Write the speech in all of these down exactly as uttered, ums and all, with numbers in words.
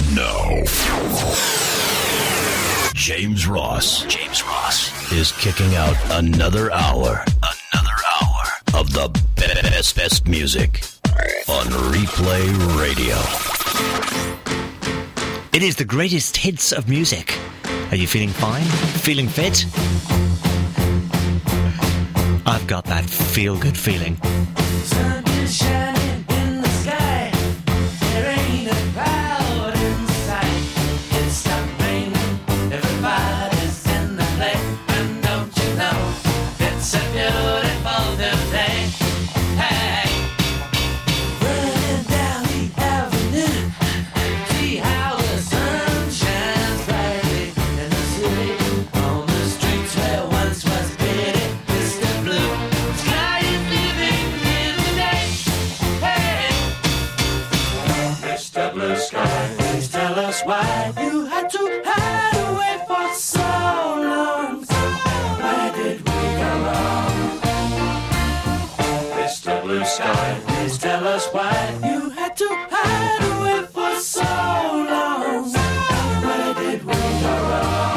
No. James Ross. James Ross is kicking out another hour. Another hour of the best, best music on Replay Radio. It is the greatest hits of music. Are you feeling fine? Feeling fit? I've got that feel-good feeling. Sun is shining in the sky. There ain't a cloud in sight. It stopped raining. Everybody's in the play. And don't you know, it's a beautiful new day. Hey, running down the avenue. See how the sun shines brightly in the city. On the streets where once was pity. Mister Blue Sky is living in the day. Hey, Mister Blue Sky, please tell us why you had to hide away for so long. Where did we go wrong? Mister Blue Sky, please tell us why you had to hide away for so long. Where did we go wrong?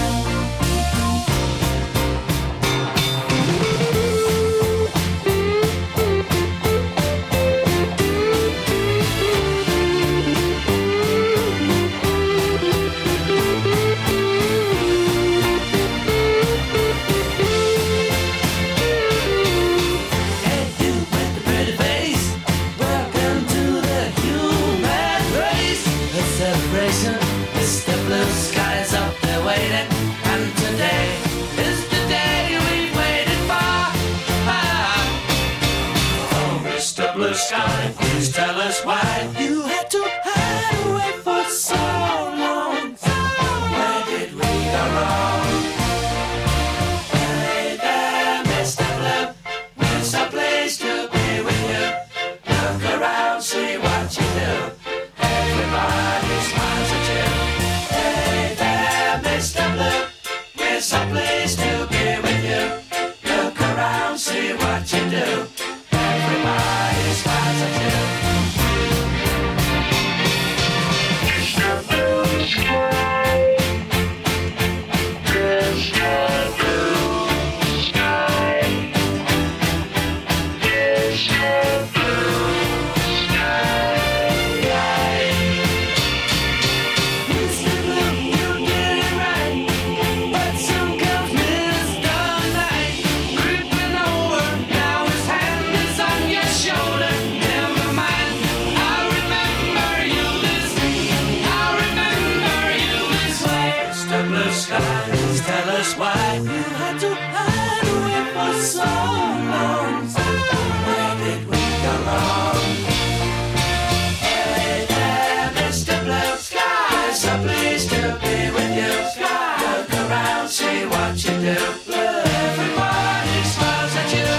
Hey, you with the pretty face, welcome to the human race. A celebration, Mister Blue Sky's up there waiting, and today is the day we've waited for. Ah. Oh, Mister Blue Sky, please tell us why you had to hide away for so long. Where did we go wrong? Hey there, Mister Blue, it's a place to be with you. Look around, see what you do. Everybody smiles at you. Hey there, Mister Blue, it's a place to be with you. Look around, see what you do. Everybody smiles at you. Mister Blue, you did it right, but some girls missed the night. Creeping over, now his hand is on your shoulder. Never mind, I remember you this I remember you this way. Mister Blue Sky, please tell us why you had to hide away for so long. Where did we go wrong? Hey there, Mister Blue Sky, so pleased to be with you. Look around, see what you do. Everybody smiles at you.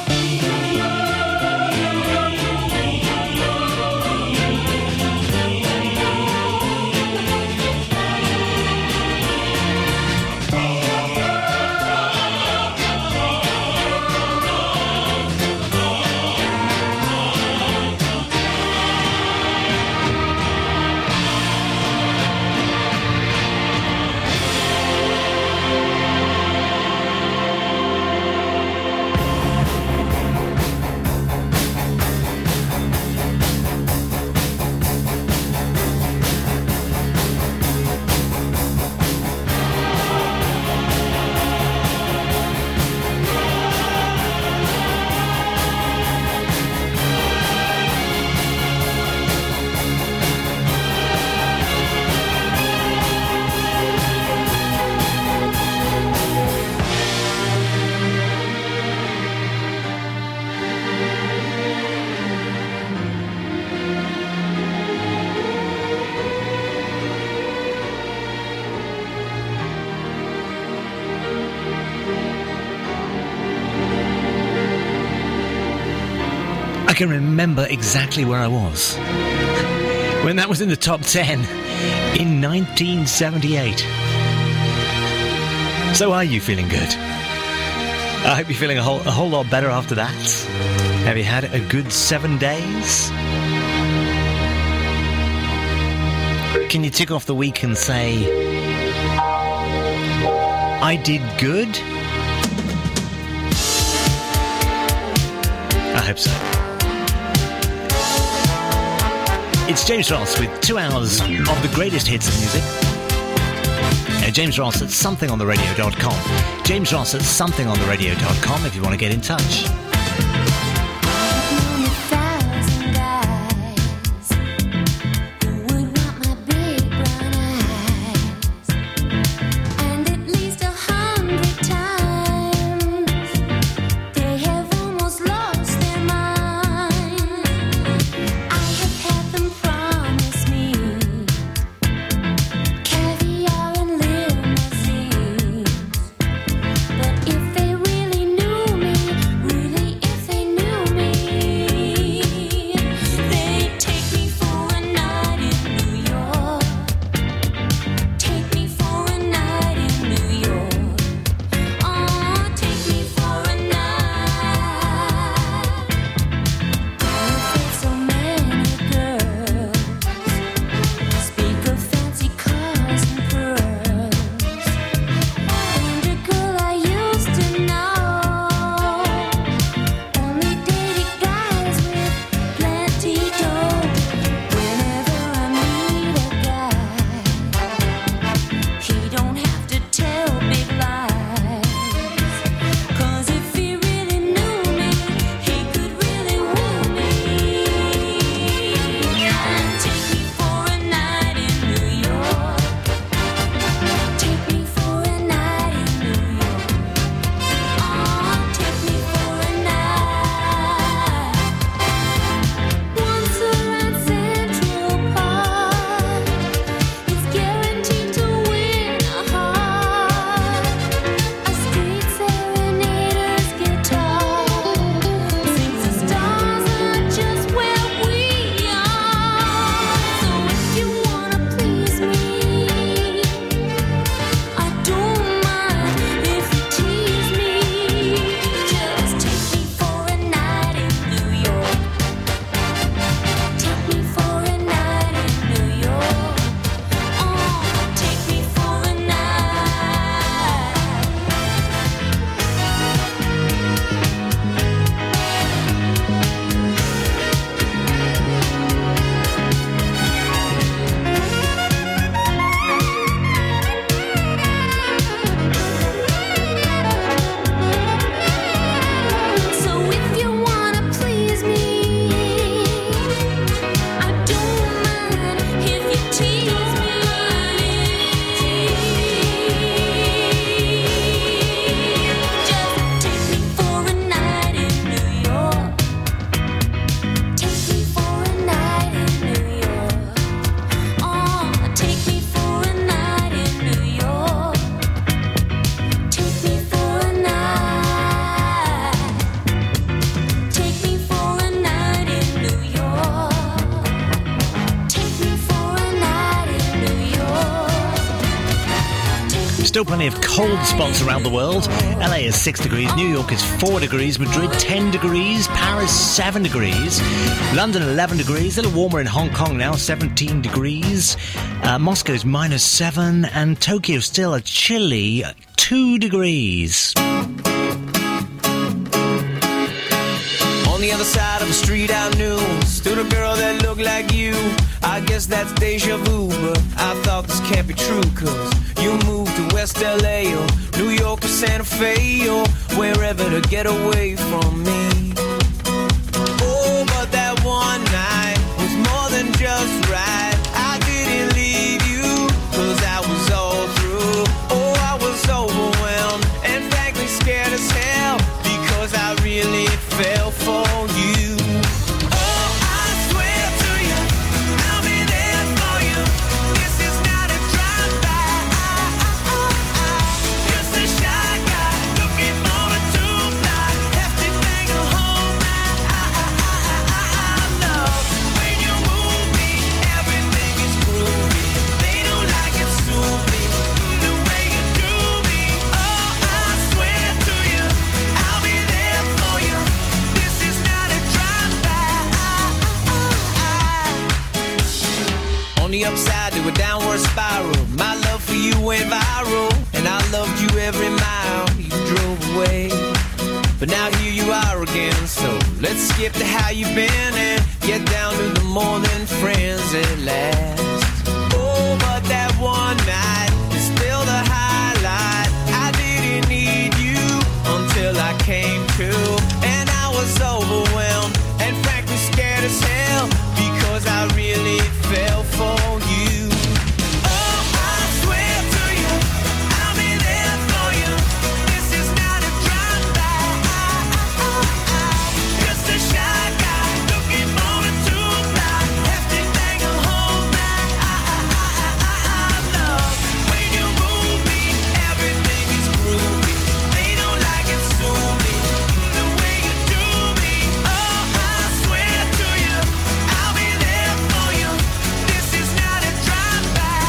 I can remember exactly where I was when that was in the top ten in nineteen seventy-eight. So are you feeling good? I hope you're feeling a whole, a whole lot better after that. Have you had a good seven days? Can you tick off the week and say, I did good? I hope so. It's James Ross with two hours of the greatest hits of music. Uh, James Ross at something on the radio dot com. James Ross at something on the radio dot com if you want to get in touch. If they really knew me, really Still plenty of cold spots around the world. L A is six degrees, New York is four degrees, Madrid ten degrees, Paris seven degrees, London eleven degrees, a little warmer in Hong Kong now, seventeen degrees, uh, Moscow's minus seven, and Tokyo still a chilly two degrees. On the other side of the street I knew stood a girl that looked like you. I guess that's deja vu, but I thought this can't be true, cause you moved to West L A or New York or Santa Fe or wherever to get away from me. Oh, but that one night was more than just right. I didn't leave you, cause I was all through. Oh, I was overwhelmed and frankly scared as hell, because I really fell for you. Every upside to a downward spiral. My love for you went viral, and I loved you every mile you drove away. But now here you are again, so let's skip to how you've been and get down to the more than friends at last. Oh, but that one night is still the highlight. I didn't need you until I came to, and I was overwhelmed and frankly scared as hell because I really fell for you. Oh, I swear to you, I'll be there for you. This is not a drive-by. Just a shy guy looking for a two-ply. Hefty thing to hold back. Love, when you move me, everything is groovy. They don't like it, sue me the way you do me. Oh, I swear to you, I'll be there for you. This is not a drive-by.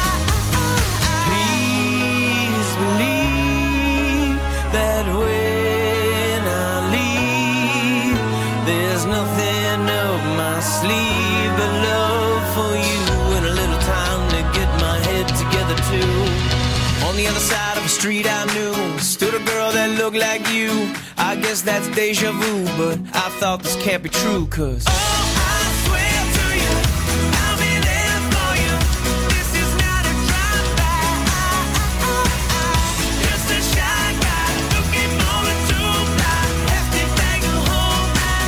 Please believe that when I leave, there's nothing up my sleeve but love for you and a little time to get my head together too. On the other side of the street I knew stood a girl that looked like you. I guess that's deja vu, but I thought this can't be true, cause oh, I swear to you, I'll be there for you. This is not a drive-by. Just a shy guy looking for a two-ply. Hefty thing to hold back.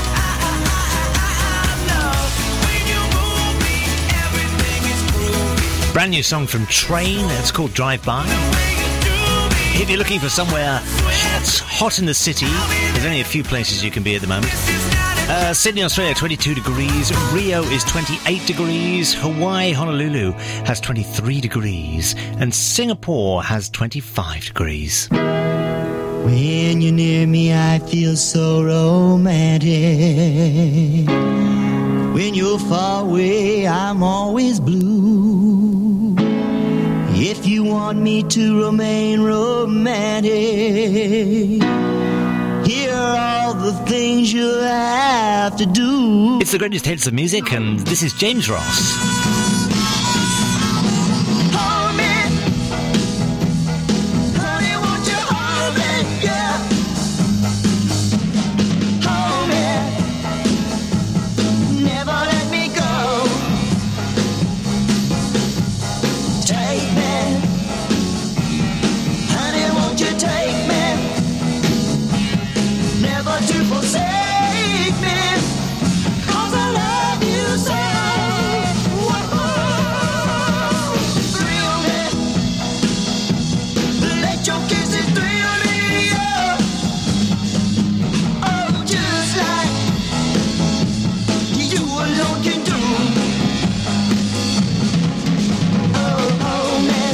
Love, when you move me, everything is groovy. Brand new song from Train. It's called Drive By. If you're looking for somewhere hot, hot in the city, there's only a few places you can be at the moment. Uh, Sydney, Australia, twenty-two degrees. Rio is twenty-eight degrees. Hawaii, Honolulu has twenty-three degrees. And Singapore has twenty-five degrees. When you're near me, I feel so romantic. When you're far away, I'm always blue. If you want me to remain romantic, here are all the things you'll have to do. It's the greatest hits of music, and this is James Ross. Hold me, honey, won't you hold me, yeah. Hold me, never let me go. Take me, honey, won't you take me, never to forsake me, 'cause I love you so. Whoa. Thrill me, let your kisses thrill me, yeah. Oh, just like you alone can do. Oh, hold me,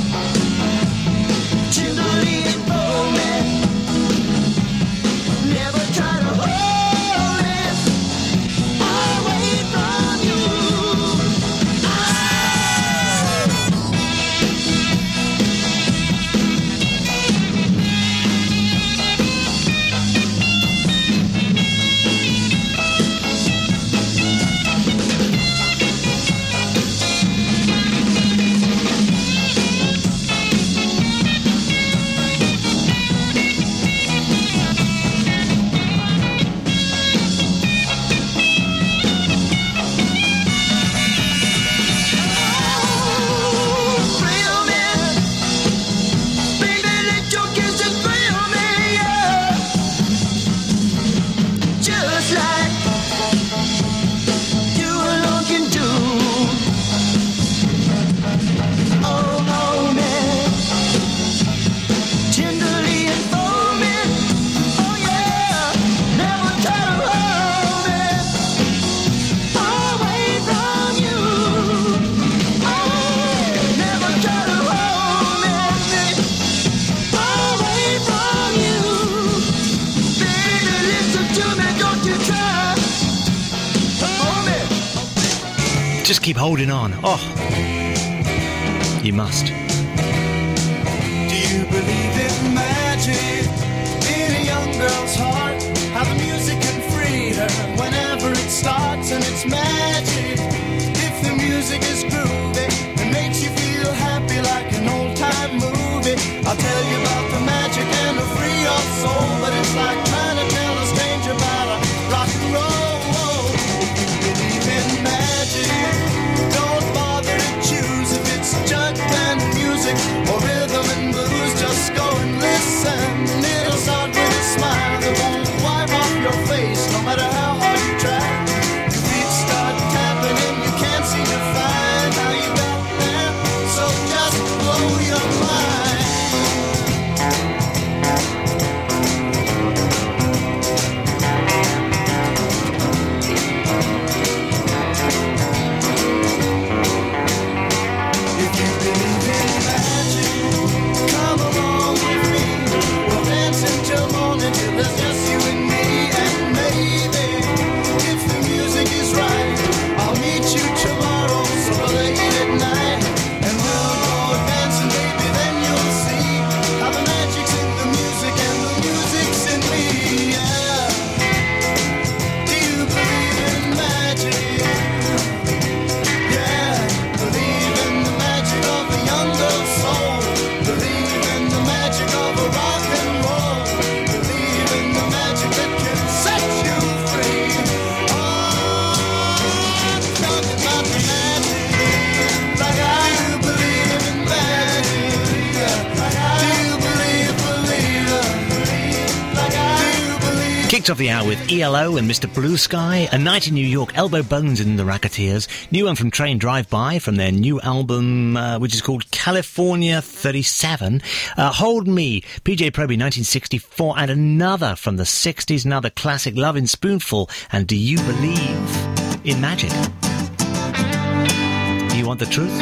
tenderly enfold me, never try to hold me away from you. Thrill me, baby, let your kisses thrill me, yeah. Just like you alone can do. Oh, hold me, tenderly enfold me. Oh yeah, never try to hold me away from you. Oh, never try to hold me away from you. Baby, listen to me, don't you try. Hold me. Just keep holding on. Oh, you must. Do you believe in magic in a young girl's heart? How the music can free her whenever it starts, and it's magic if the music is groovy. Kicked off the hour with E L O and Mister Blue Sky, A Night in New York, Elbow Bones and the Racketeers, new one from Train Drive By from their new album, uh, which is called California thirty-seven, uh, Hold Me, P J Proby nineteen sixty-four, and another from the sixties, another classic, Love in Spoonful, and Do You Believe in Magic? Do you want the truth?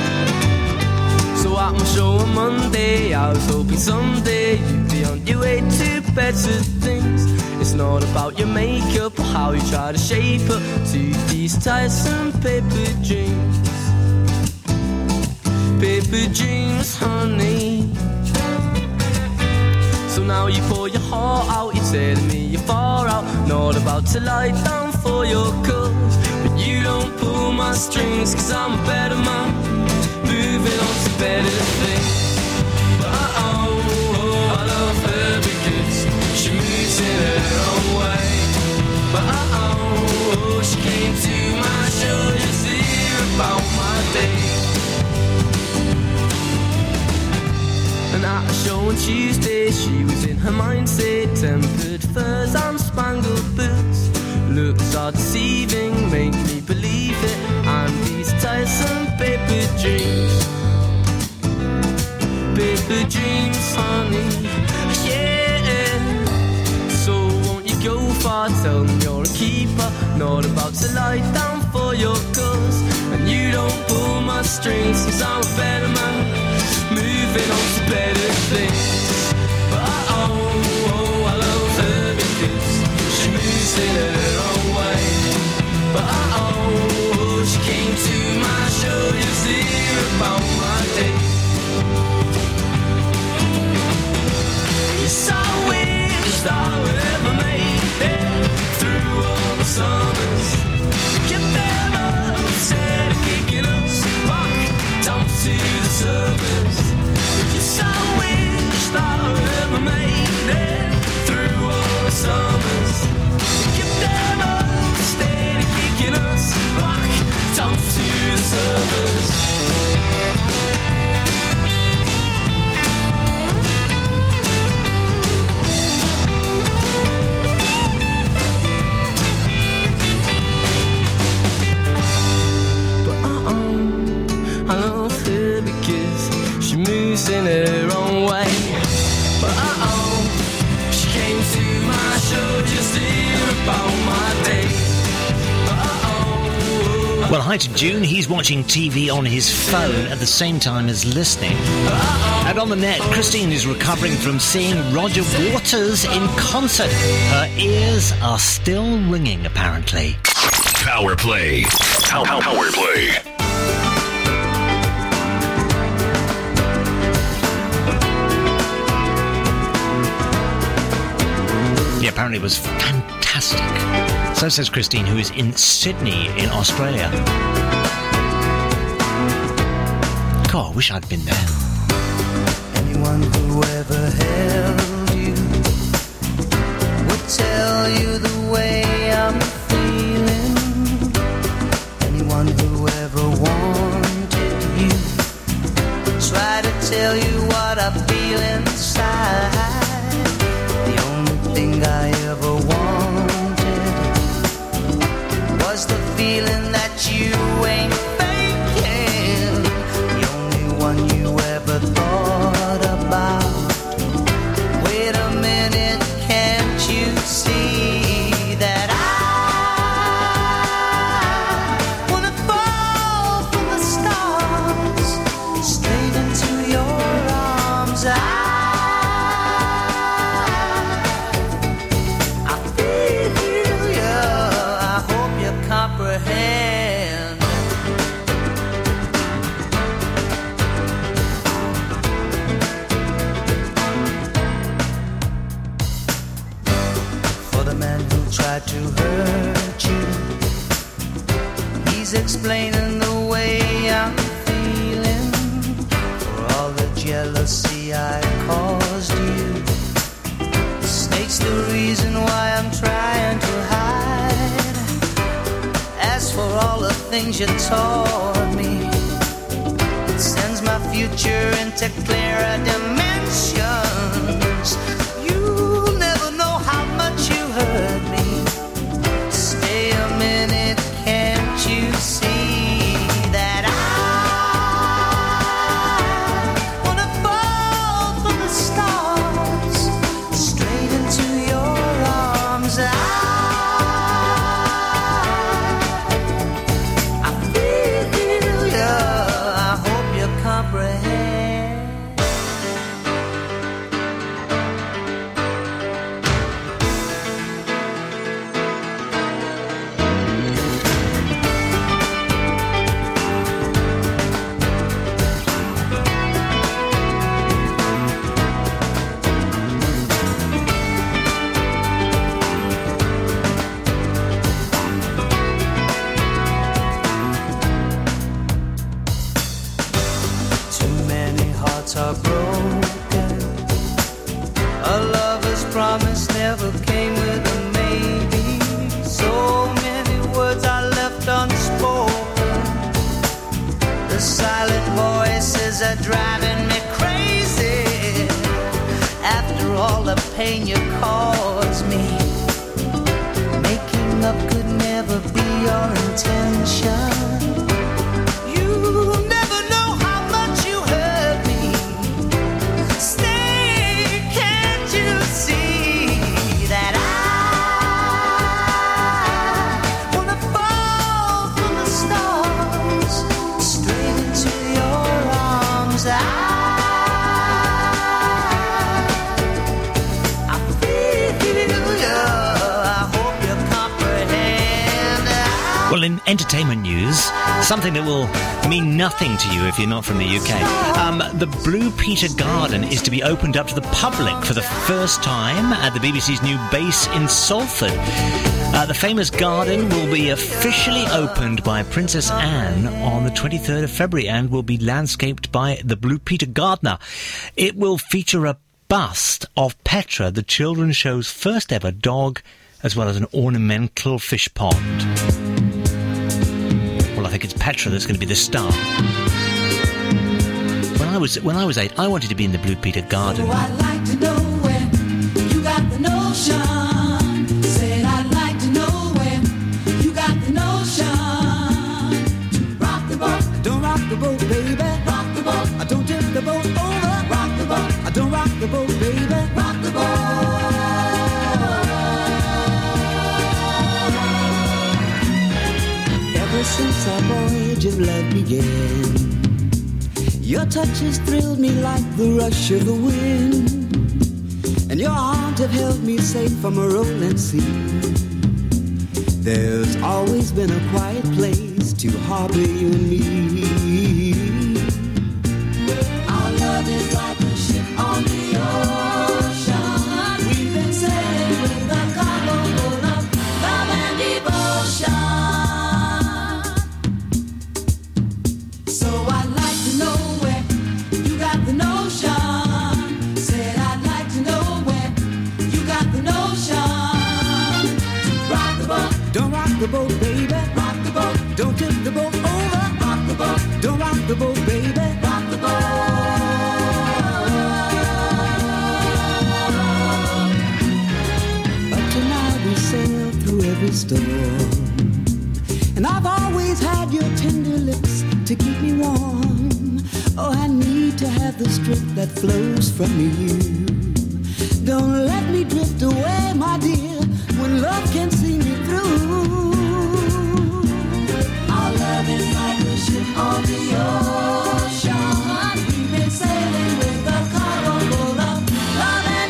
So at my show on Monday, I was hoping someday you'd be on your way to better things. It's not about your makeup or how you try to shape up to these tiresome paper dreams. Paper dreams, honey. So now you pour your heart out, you're telling me you're far out, not about to lie down for your cause. But you don't pull my strings, cause I'm a better man, moving on to better things. But oh, oh, I love her because she moves in her own way. But oh, oh, she came to my show just to hear about my day. And at a show on Tuesday, she was in her mindset, tempered furs and spangled boots. Looks are deceiving, make me believe it, and these tiresome paper dreams. Paper dreams, honey, yeah. So won't you go far, tell them you're a keeper, not about to lie down for your cause. And you don't pull my strings, cause I'm a better man, moving on to better things. But oh, oh, I love her because she moves in her own way. But oh, she came to my show just to hear about my day. Yes, I wish I would ever make it through all the summers. Get them up, instead of kicking us back down to the surface. Yes, I wish I would ever make it through all the summers. Get them up, instead of kicking us back down to the surface. In her own way. But uh-oh, she came to my show just to hear about my day. But uh-oh. Well, hi to June. He's watching T V on his phone at the same time as listening. Uh-oh. And on the net, Christine is recovering from seeing Roger Waters in concert. Her ears are still ringing, apparently. Power play. Power, power play. Yeah, apparently it was fantastic. So says Christine, who is in Sydney in Australia. God, I wish I'd been there. Anyone who ever held you would tell you the way I'm feeling. Anyone who ever wanted you try to tell you what I feel inside. Thing I ever wanted was the feeling that you ain't faking. The only one you ever thought about. Wait a minute, can't you see that I wanna fall from the stars straight into your arms? I comprehend. For the man who tried to hurt you, he's explaining the way I'm feeling. For all the jealousy I caused you, states the reason why I'm trying to hide. As for all the things you taught me, it sends my future into clearer dimensions. You'll never know how much you hurt comprehend. Are broken. A lover's promise never came with a maybe. So many words are left unspoken. The silent voices are driving me crazy. After all the pain you caused me, making up could never be your intention. Well, in entertainment news, something that will mean nothing to you if you're not from the U K. Um, the Blue Peter Garden is to be opened up to the public for the first time at the B B C's new base in Salford. Uh, the famous garden will be officially opened by Princess Anne on the twenty-third of February and will be landscaped by the Blue Peter Gardener. It will feature a bust of Petra, the children's show's first ever dog, as well as an ornamental fish pond. Well, I think it's Petra that's going to be the star. When I was when I was eight, I wanted to be in the Blue Peter Garden. Oh, I'd like to know where you got the notion. Said I'd like to know where you got the notion. Rock the boat, Don't rock the boat, baby. rock the boat, I don't tip the boat over. rock the boat, I don't rock the boat, baby. rock the boat. Ever since our voyage of love began, your touches thrilled me like the rush of the wind, and your arms have held me safe from a rolling sea. There's always been a quiet place to harbor you and me. Our love is like a ship on the ocean. We've been sailing with a cargo full of love and devotion. So I'd like to know where you got the notion. Said I'd like to know where you got the notion. Rock the boat, Don't rock the boat, baby. rock the boat, Don't tip the boat over. rock the boat, Don't rock the boat, baby. rock the boat. But tonight we sail through every storm, and I've always had your tender lips to keep me warm. Oh, I need to have the strength that flows from you. Don't let me drift away, my dear, when love can see me through. Our love is like a ship on the ocean. We've been sailing with a cargo full of love and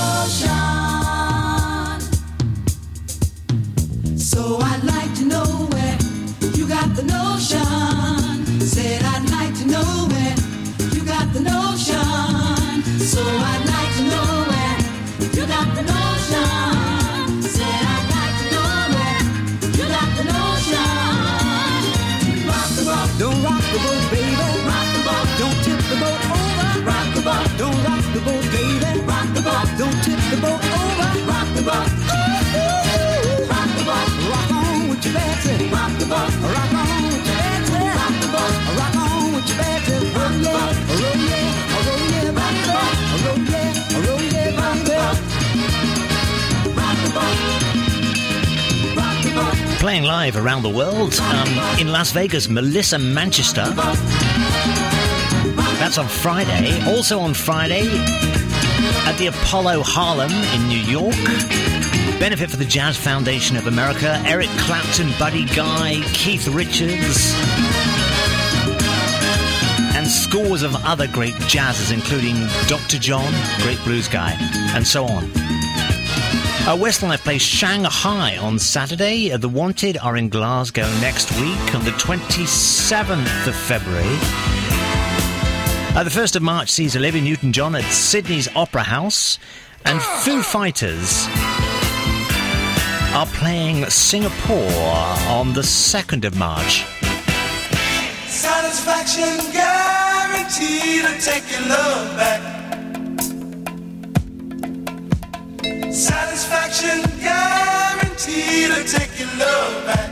devotion. So I'd like to know where you got the notion. Said I'd like to know where you got the notion. So I'd like to know where you got the notion. Said I'd like to know where you got the notion. Rock the boat, Don't rock the boat, baby. rock the boat, Don't tip the boat over. rock the boat, Don't rock the boat, baby. rock the boat, Don't tip the boat over. rock the boat, rock the boat, Rock on with your Betsy. rock the boat, Rock on with your Betsy. rock the boat, Rock on with your Betsy. Roll yeah, roll yeah, roll yeah, baby. Roll yeah, roll yeah, baby. rock the boat, rock the boat, Playing live around the world, um, in Las Vegas, Melissa Manchester. That's on Friday. Also on Friday, at the Apollo Harlem in New York. Benefit for the Jazz Foundation of America. Eric Clapton, Buddy Guy, Keith Richards, and Scott scores of other great jazzers, including Doctor John, great blues guy, and so on. Uh, Westlife plays Shanghai on Saturday. Uh, the Wanted are in Glasgow next week on the twenty-seventh of February. Uh, the first of March sees Olivia Newton-John at Sydney's Opera House. And Foo Fighters are playing Singapore on the second of March. Satisfaction guaranteed to take your love back. Satisfaction guaranteed to take your love back.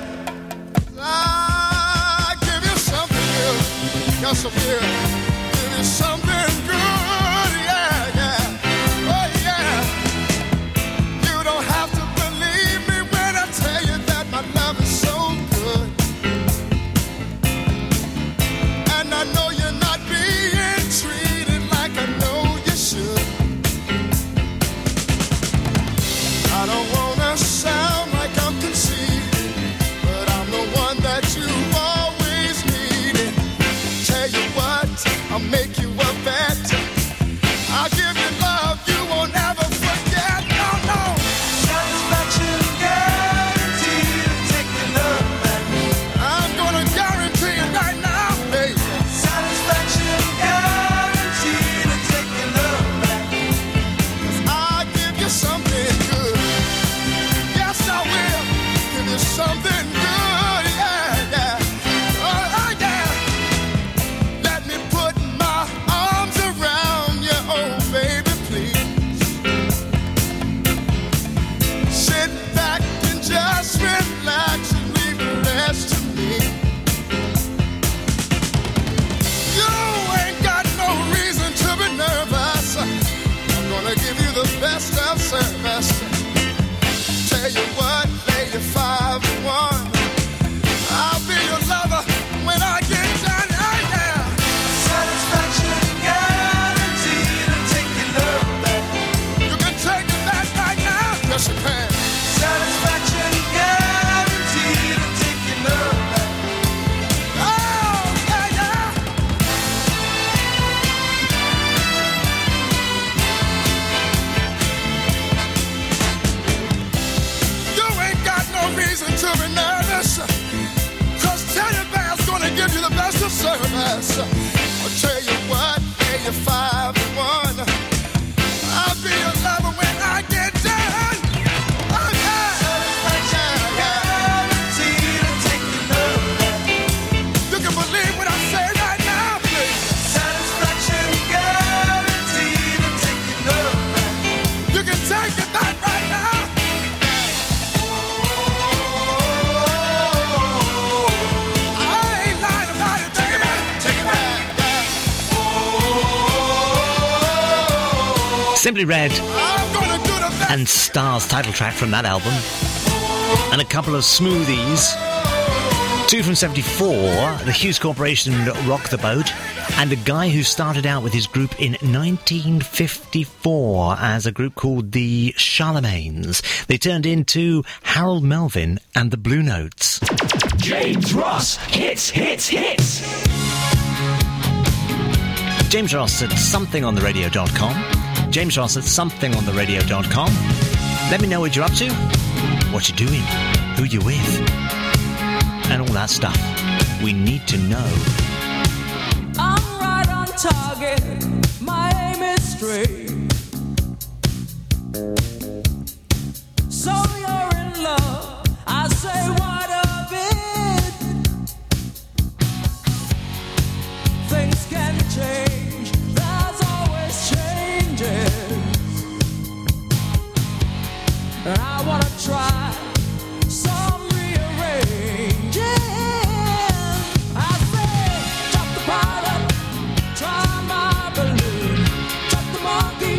I give you something good, got some good. Give you something good, yeah, yeah. Oh yeah. You don't have to believe me when I tell you that my love is so good. And I know you're not being treated like I know you should. I don't wanna sound like I'm conceited, but I'm the one that you've always needed. Tell you what, I'll make you a bet. I'll give you love you won't ever forget. No, no. Satisfaction guaranteed to take your love back. I'm gonna guarantee it right now, baby. Satisfaction guaranteed to take your love back. I'll give you something good. Yes, I will. Give you something good. Yeah, yeah. Oh, oh, yeah. Let me put my arms around you, oh baby, please. Sit back and just relax and leave the rest to me. You ain't got no reason to be nervous. I'm gonna give you the best of service. Tell you what, lay you five to one. I'll be your lover when I get done. Oh, yeah. Satisfaction guaranteed to take your love back. You can take it back right now. Yes, you can. Satisfaction guaranteed to take your love back. Oh, yeah, yeah. You ain't got no reason to be nervous, 'cause Teddy Bear's gonna give you the best of service. I'll tell you what, pay you five to one. I'll be your lover when I get done. Oh, yeah. Satisfaction Yeah, yeah. guaranteed to take your love back. You can believe what I say right now, please. Satisfaction guaranteed to take your love back. You can take it back right now. I ain't lying about it. Take it back. Take it back. Simply Red I'm gonna do the best. and Star's title track from that album. And a couple of smoothies. Two from seventy-four, the Hughes Corporation Rock the Boat, and a guy who started out with his group in nineteen fifty-four as a group called the Charlemagnes. They turned into Harold Melvin and the Blue Notes. James Ross hits, hits, hits. James Ross at something on the radio dot com. James Ross at something on the radio dot com. Let me know what you're up to, what you're doing, who you're with, and all that stuff we need to know. I'm right on target. My aim is straight. So you're in love. I say what of it? Things can change. There's always changes. And I wanna try some rearranging. I say, drop the pilot, try my balloon, drop the monkey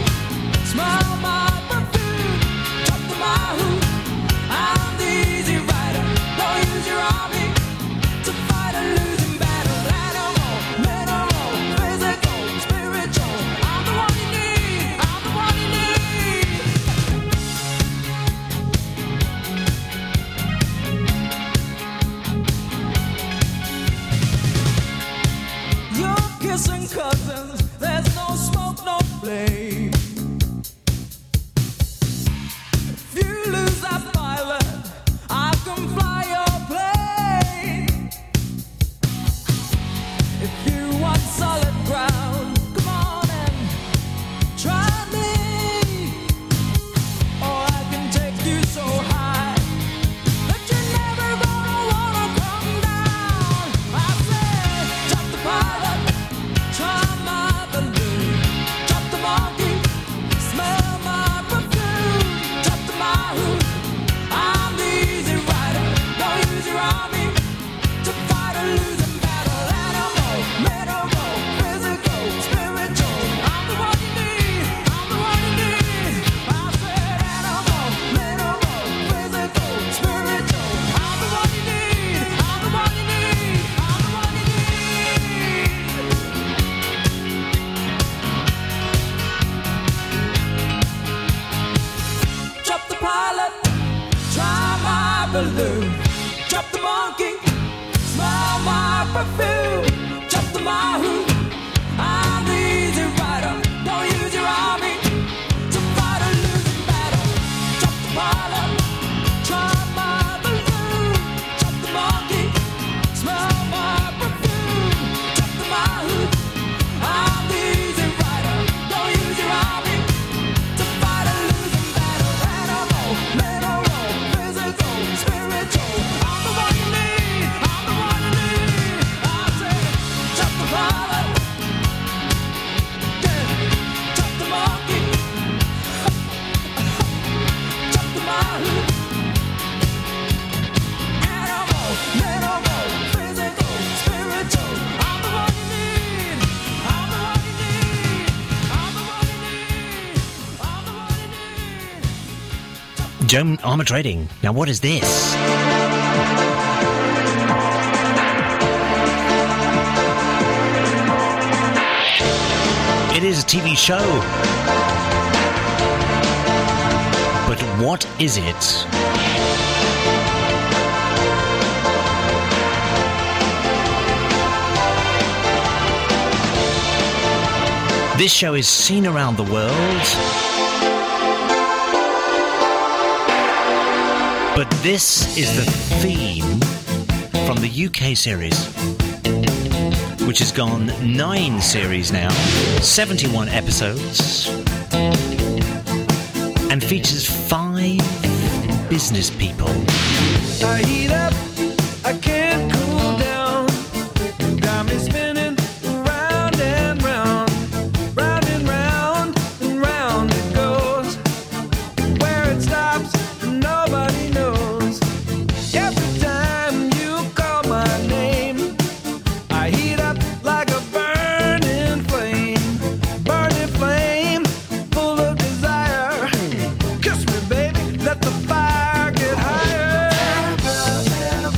kissing cousins. There's no smoke, no flame. If you lose that pilot, I can fly your plane. If you want solid ground, come on and try me. Or I can take you so high that you're never gonna wanna come down. I said, drop the pilot, try my balloon, drop the monkey, smell my perfume, drop the mahou. I'm the easy rider, don't use your army to fight a losing battle. Animal, mineral, physical, spiritual. I'm the one you need, I'm the one you need. I said animal, mineral, physical, spiritual. I'm the one you need, I'm the one you need, I'm the one you need. Drop the pilot, try my balloon, drop the monkey, smell my perfume, drop the mahou. I'm the easy rider, don't use your army to fight a losing battle. Drop the pilot, try my balloon, drop the monkey, smell my perfume, drop the mahou. I'm the easy rider, don't use your army to fight a losing battle. Animal, mineral, physical, spiritual. I'm the one you need, I'm the one you need. I said, drop the pilot, yeah, drop the monkey, drop the mahou. Animal, mineral, physical, spiritual. I'm the one you need, I'm the one you need, I'm the one you need, I'm the one you need. Joan Armour Trading. Now, what is this? It is a T V show. But what is it? This show is seen around the world. But this is the theme from the U K series, which has gone nine series now, seventy-one episodes, and features five business people. I heat up, I can't cool down. Got me spinning round and round, round and round and round it goes. Where it stops, nobody knows. Every time you call my name, I heat up like a burning flame, burning flame, full of desire. Kiss me, baby, let the fire get higher.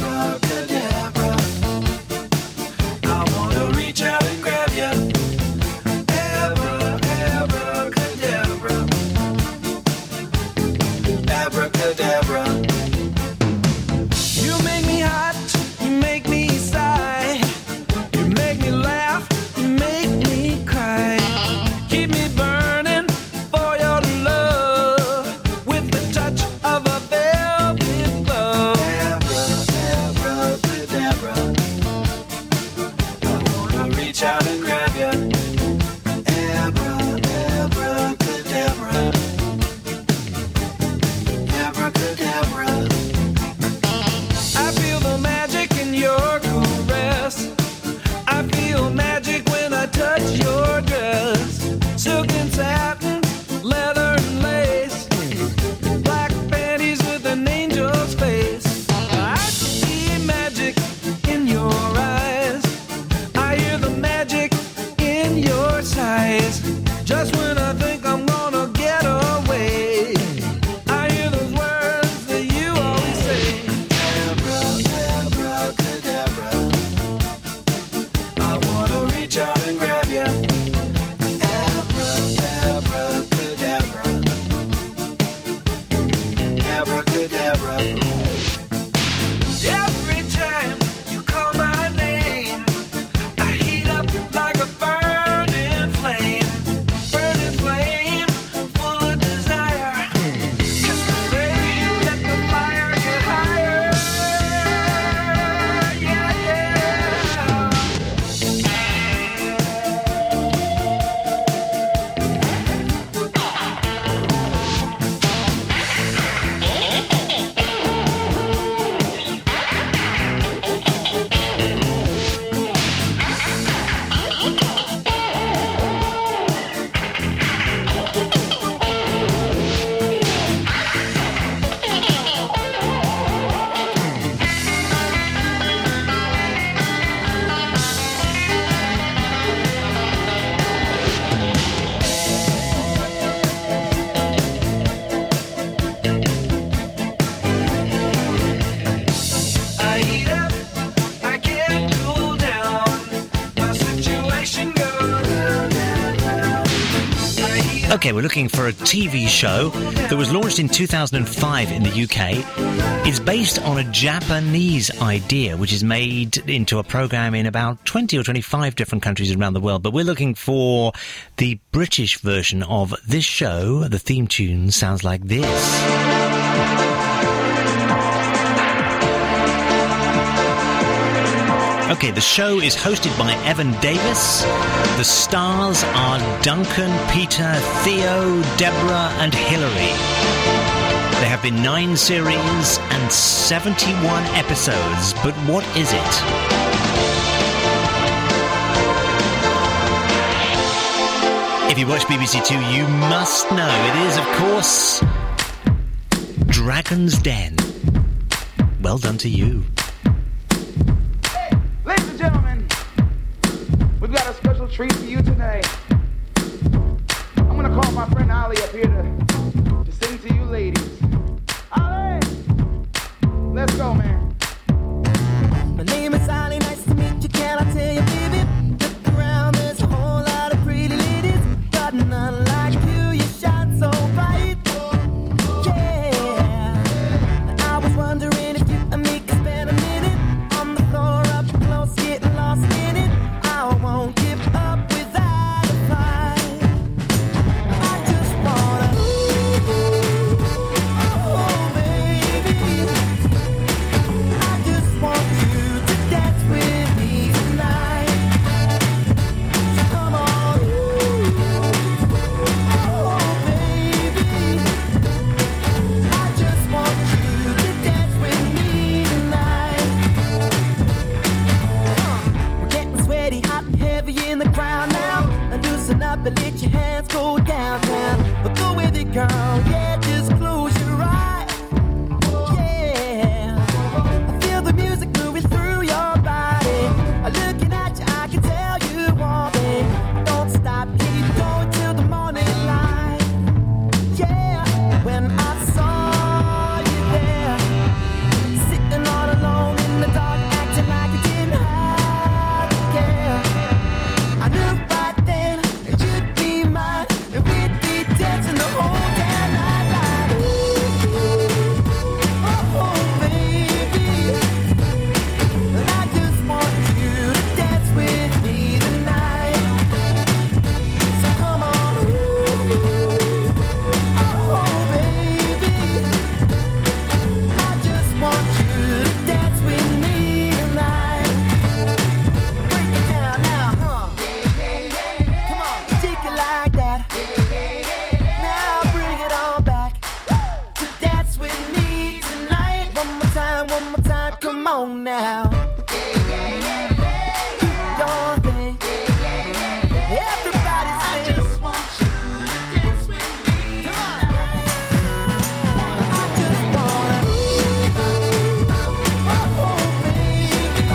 Okay, we're looking for a T V show that was launched in two thousand five in the U K. It's based on a Japanese idea, which is made into a program in about twenty or twenty-five different countries around the world. But we're looking for the British version of this show. The theme tune sounds like this. Okay, the show is hosted by Evan Davis. The stars are Duncan, Peter, Theo, Deborah, and Hilary. There have been nine series and seventy-one episodes, but what is it? If you watch B B C Two, you must know it is, of course, Dragon's Den. Well done to you. Ladies and gentlemen, we've got a special treat for you tonight. I'm gonna call my friend Ali up here to, to sing to you ladies. Ali! Let's go, man. My name is Ali, nice to meet you, can I tell you, baby? Look around, there's a whole lot of pretty ladies. Got none like you, you shine so bright. Yeah, I was wondering if you and me could spend a minute on the floor up close, getting lost in it. I won't give up without a fight. I just wanna, oh baby, I just want you to dance with me tonight. So come on, oh baby, I just want you to dance with me tonight. We're getting sweaty, hot and heavy in the crowd now. And loosen up and let your hands go downtown. But go with it, girl, yeah, just close your eyes. Yeah, I feel the music moving through your body. I'm looking at you, I can tell you want me. Don't stop, keep going till the morning light. Yeah, when I saw you there, sitting all alone in the dark, acting like you didn't have to care. I knew right then that you'd be mine, and we'd be dancing the whole damn night like, oh baby, and I just want you to dance with me tonight. So come on, oh baby, I just want you to dance with me tonight. Break it down now, huh? Come on, take it like that. Now bring it on back to dance with me tonight. One more time, one more time, come on now. Do your thing. Everybody sing. I just want you to dance with me tonight. I just wanna, oh baby,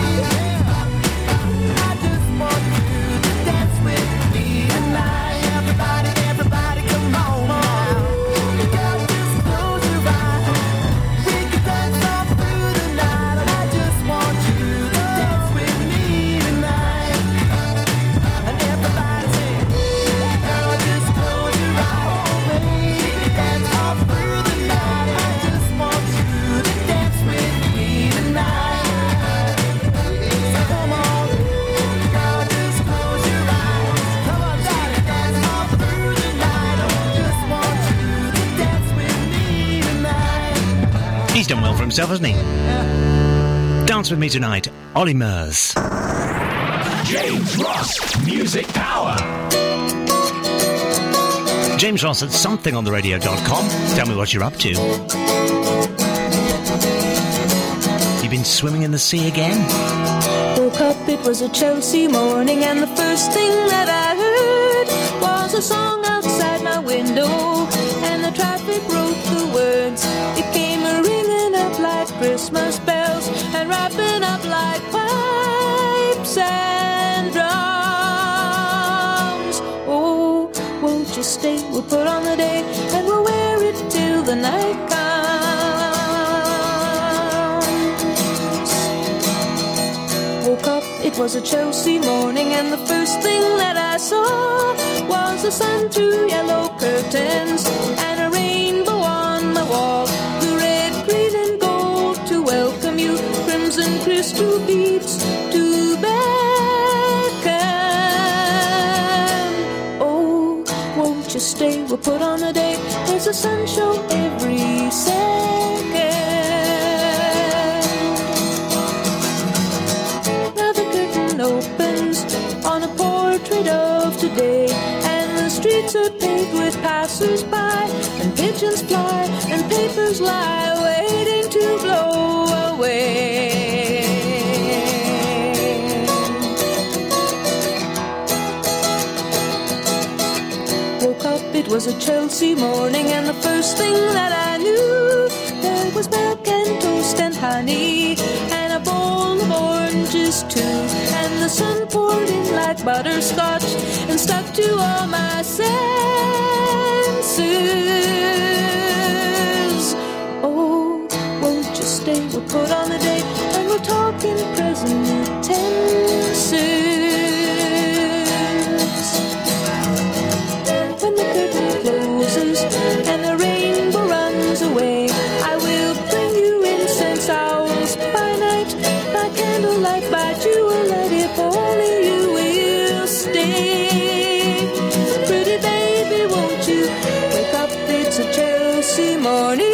I just want you to dance with me tonight. Everybody, everybody, come on now. Girl, just close your eyes. We can dance all through the night. And I just want you to dance with me tonight. And everybody sing, girl, just close your eyes. We can dance all through the night. I just want you to dance with me tonight. So come on, girl, just close your eyes. Come on, darling, dance all through the night. I just want you to dance with me tonight. He's done well for himself, hasn't he? Dance with me tonight, Ollie Murs. James Ross, Music Power. James Ross at something on the radio dot com. Tell me what you're up to. You been swimming in the sea again? Woke up, it was a Chelsea morning, and the first first thing that I heard was a song outside my window, and the traffic wrote the words. It came ringing up like Christmas bells and wrapping up like pipes and drums. Oh, won't you stay? We'll put on the day and we'll wear it till the night comes. Woke up, it was a Chelsea morning, and the first thing that I saw was the sun through yellow curtains and a rainbow on the wall. The red, green and gold to welcome you, crimson crystal beads to beckon. Oh, won't you stay? We'll put on a day. There's a sun show every second. Now the curtain opens on a portrait of today, and the streets are paved with passers-by, and pigeons fly, and papers lie waiting to blow away. Woke up, it was a Chelsea morning, and the first thing that I knew, there was milk and toast and honey, and a bowl of oranges too, and the sun poured in like butterscotch and stuck to all my senses. Oh, won't you stay? We'll put on the day and we'll talk in present tenses. When the curtain closes and the rainbow runs away, I will bring you incense owls by night, by candlelight, by jewellight, if only you will stay. Pretty baby, won't you wake up? It's a Chelsea morning.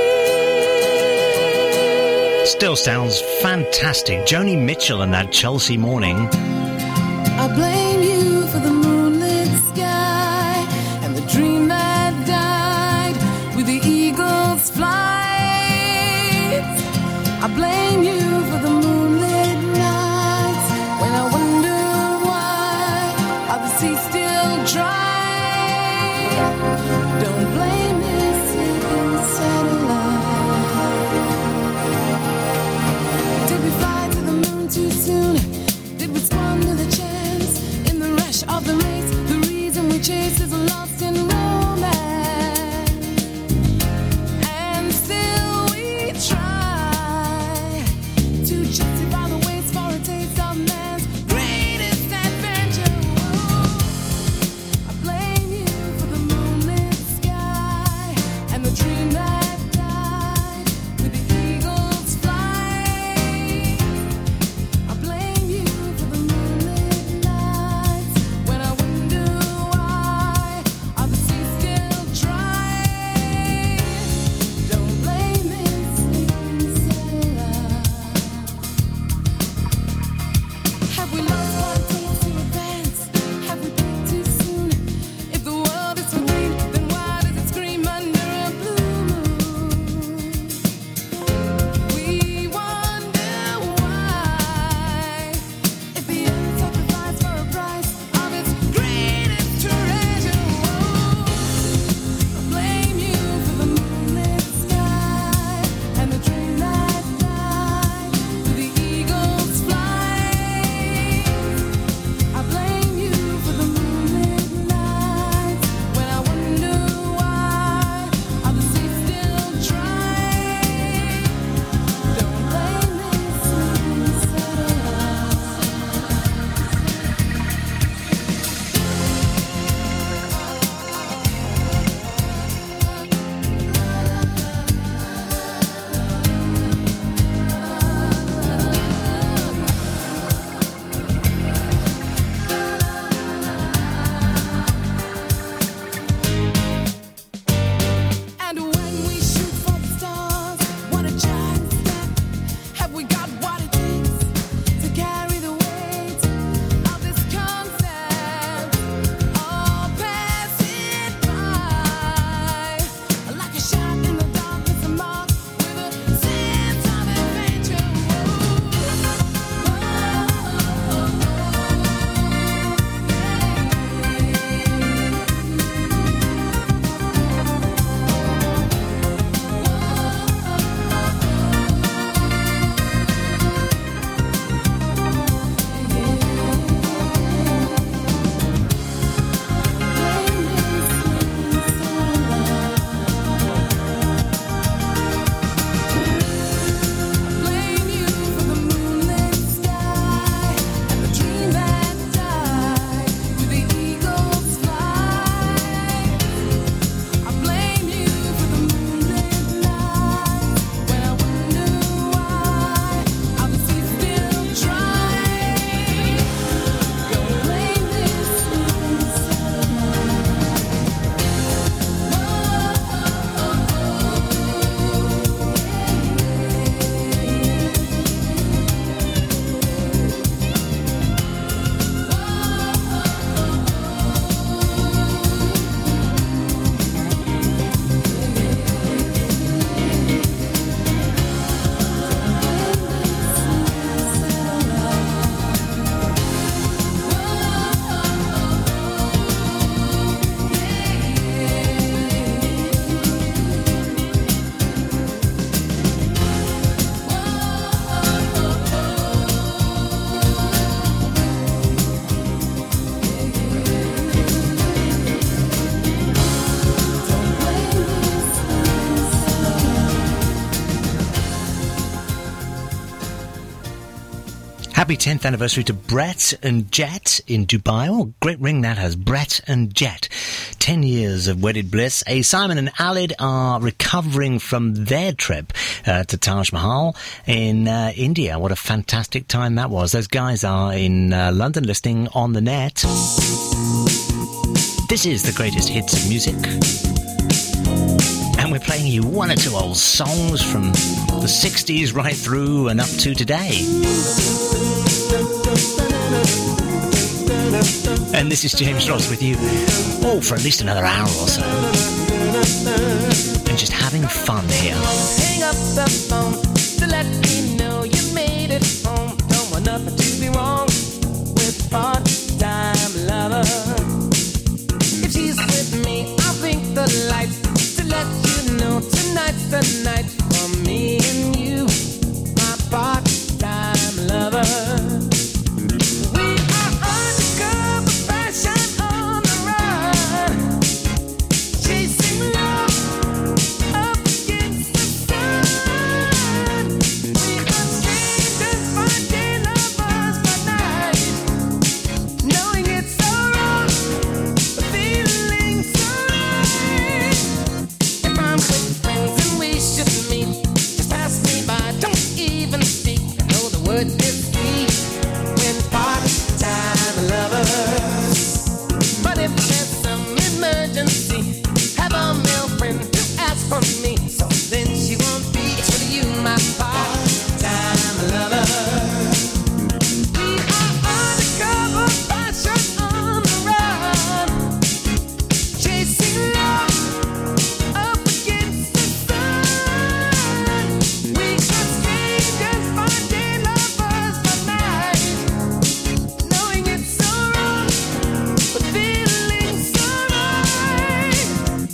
Still sounds fantastic. Joni Mitchell and that Chelsea morning. I blame you for the moonlit sky and the dream that died with the eagle's flight. I blame you for the moonlit nights when I wonder why are the seas still dry. Don't blame this hidden satellite. Did we fly to the moon too soon? Did we squander the chance in the rush of the race? The reason we chase is lost in romance, and still we try to justify the waste for a taste of man's greatest adventure. I blame you for the moonlit Happy tenth anniversary to Brett and Jet in Dubai. Oh, great ring that has. Brett and Jet. Ten years of wedded bliss. A Simon and Alid are recovering from their trip uh, to Taj Mahal in uh, India. What a fantastic time that was. Those guys are in uh, London listening on the net. This is the greatest hits of music. And we're playing you one or two old songs from the sixties right through and up to today. And this is James Ross with you, oh, for at least another hour or so. And just having fun here. Hang up the phone to let me know you made it home. Don't want nothing to be wrong with part-time lover. If she's with me, I'll blink the lights to let you know tonight's the night for me and you, my part-time lover. We are undercover fashion on the run, chasing love up against the sun. We are strangers by day, lovers by night, knowing it's so wrong, but feeling so right. If I'm with friends and we should meet, just pass me by, don't even speak. I know the word is sweet when part-time lovers. But if there's some emergency, have a male friend to ask for me, so then she won't be for you, my part-time lover. We are undercover fashion on the run, chasing love up against the sun. We are strangers by day, lovers by night, knowing it's so wrong, but feeling so right.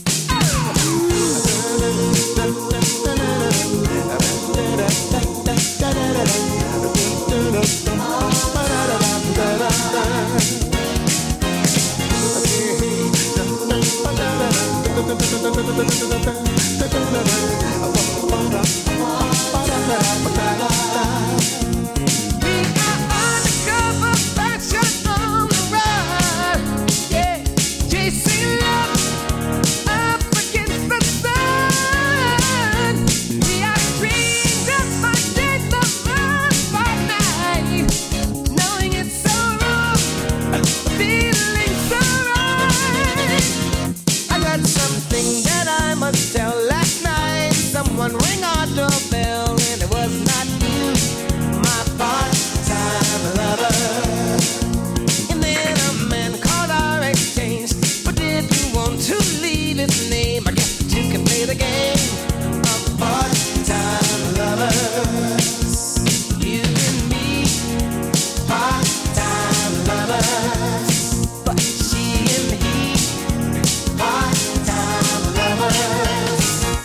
We are undercover fashion on the run, yeah, chasing love up against the sun. We are strangers by day, lovers by night, knowing it's so wrong, feeling so right. I got something that I must tell. Last night, someone rang our doorbell, and it was not you, my part-time lover. And then a man called our exchange, but didn't want to leave his name. I guess that you can play the game of part-time lovers. You and me, part-time lovers. But she and he, part-time lovers.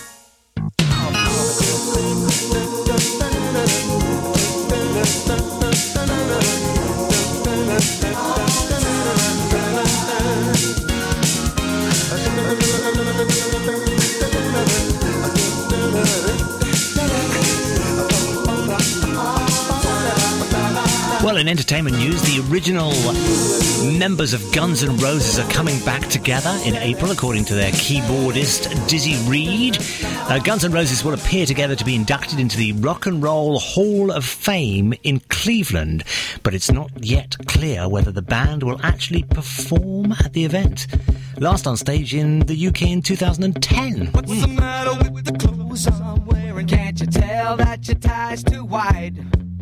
Well, in entertainment news, the original members of Guns N' Roses are coming back together in April, according to their keyboardist Dizzy Reed. Uh, Guns N' Roses will appear together to be inducted into the Rock and Roll Hall of Fame in Cleveland, but it's not yet clear whether the band will actually perform at the event. Last on stage in the U K in two thousand ten. What's the matter with the clothes I'm wearing? Can't you tell that your tie's too wide?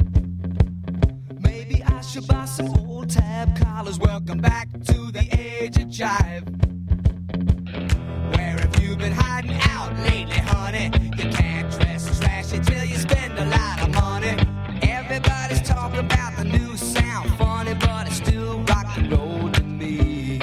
Maybe I should buy some old tab collars. Welcome back to the age of jive. Where have you been hiding out lately, honey? You can't dress trashy till you spend a lot of money. Everybody's talking about the new sound, funny, but it's still rock and roll to me.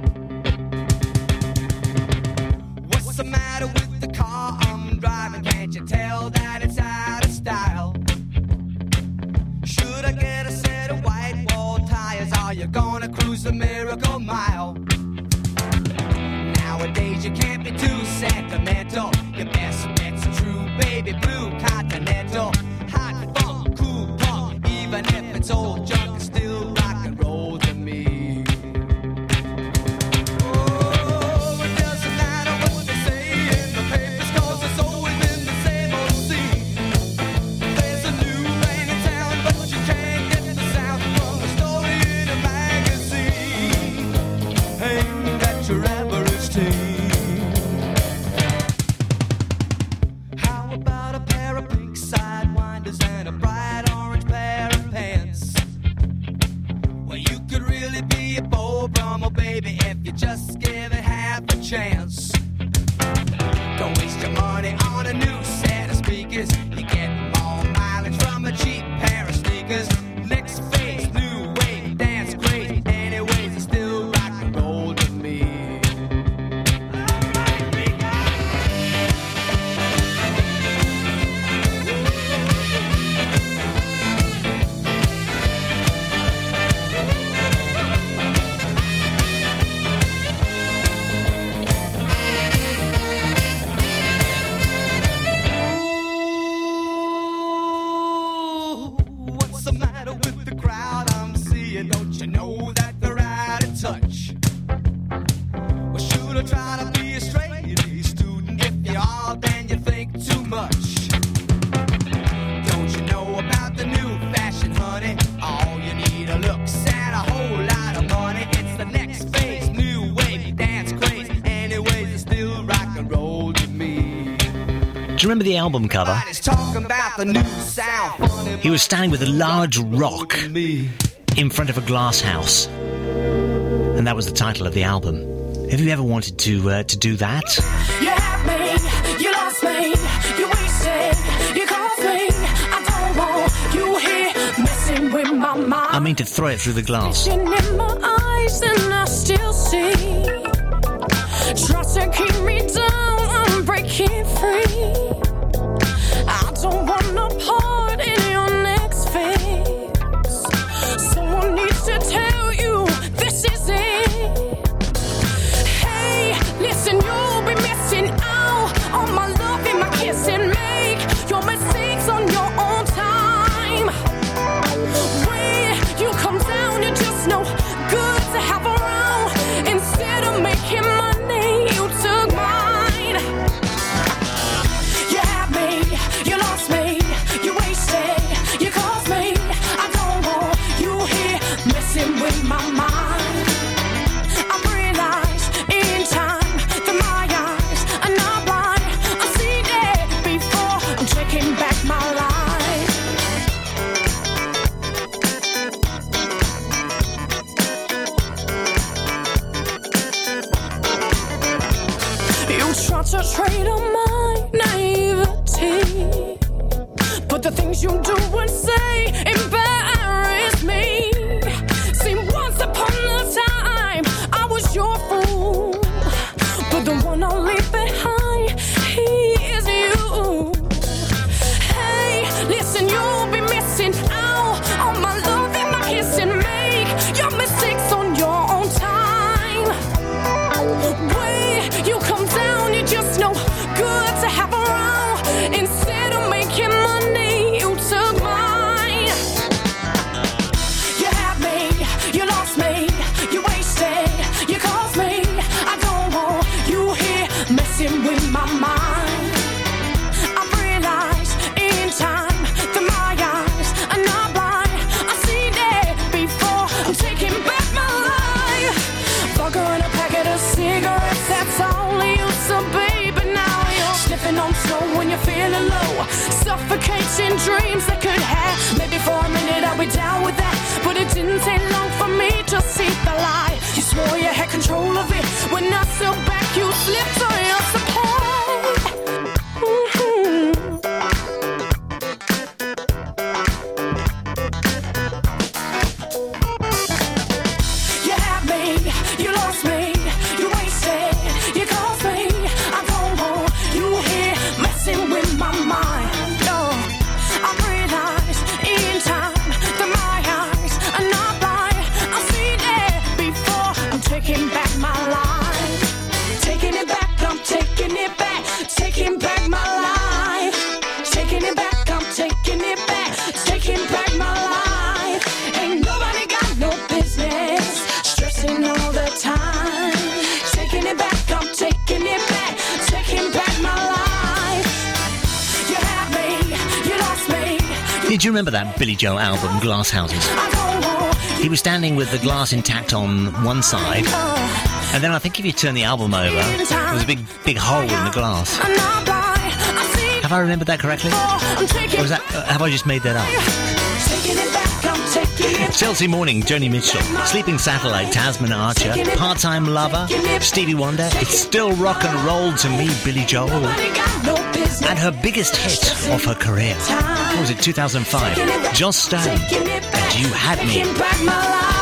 What's the matter with the car I'm driving? Can't you tell that it's out of style? Should I get a set of white wall tires? Are you gonna cruise the Miracle Mile? Nowadays you can't be too sentimental. Your best bet's a true baby blue Continental. Hot funk, cool punk, even if it's old baby, if you just give it half a chance. Don't waste your money on a new set of speakers. You get more mileage from a cheap pair of sneakers. Next phase, new wave, dance crazy. Anyways, it's still rock and roll to me. What's the matter with the crowd I'm seeing? Don't you know that they're out of touch? Well, should I try to be a straight A student? If you are, then you think too much. Don't you know about the new fashion, honey? All you need are looks and a whole lot of money. It's the next phase, new wave, dance craze. Anyways, it's still rock and roll to me. Do you remember the album cover? Everybody's talking about the new sound. Funny He was standing with a large rock in front of a glass house. And that was the title of the album. Have you ever wanted to uh, to do that? You had me, you lost me, you wasted, you caused me. I don't want you here messing with my mind. I mean to throw it through the glass. In my eyes, and I still see. Try to keep me down, I'm breaking free. I don't want no part in your next phase. Someone needs to tell you this is it. Hey, listen, you'll be missing out on my love and my kiss and make your mistakes on your own time. When you come down, you're just no good to have around. Instead of making money, you took mine. You had me, you lost me, you wasted, you caused me. I don't want you here messing with my mind. I realize in time that my eyes are not blind. I've seen it before, I'm taking back my life. You try to trade on my naivety, but the things you do and say embarrass me. See, once upon a time, I was your fool, but the one I'll leave behind, he is you. Hey, listen, you'll be missing out on my love and my kiss and make your mistakes on your own time. When you come down, you're just no good to have around. Instead of making money, you took mine. You had me, you lost me, you wasted, you caused me. I don't want you here messing with my mind. I realize in time that my eyes are not blind. I've seen it before, I'm taking back my life. Vodka and a packet of cigarettes, that's all you used to be. But now you're sniffing on snow when you're feeling low. Suffocating dreams that could have. Maybe for a minute I'll be down with that, but it didn't take long for me to see the light. You swore you had control of it. When I stood back, you slipped on your support. Mm-hmm. You had me, you lost me, you wasted, you caused me. I don't want you here messing with my mind. No, I realize in time that my eyes are not blind. I've seen it before, I'm taking back my life. Taking it back, I'm taking it back. Taking back my life. Taking it back, I'm taking it back. Taking back my life. Ain't nobody got no business stressing all the time. Taking it back, I'm taking it back. Taking back my life. You had me, you lost me. Did you remember that Billy Joel album, Glass Houses? I don't want He was standing with the glass intact on one side, and then I think if you turn the album over, there was a big, big hole in the glass. I'm not blind. I've seen Have I remembered that correctly? I'm taking Or was that, uh, have I just made that up? taking it back, I'm taking Chelsea Morning, Joni Mitchell. Sleeping Satellite, Tasman Archer. Part-Time Lover, Stevie Wonder. It's Still Rock and Roll to Me, Billy Joel. And her biggest hit of her career, what was it, two thousand five? Joss Stone, and You Had Me.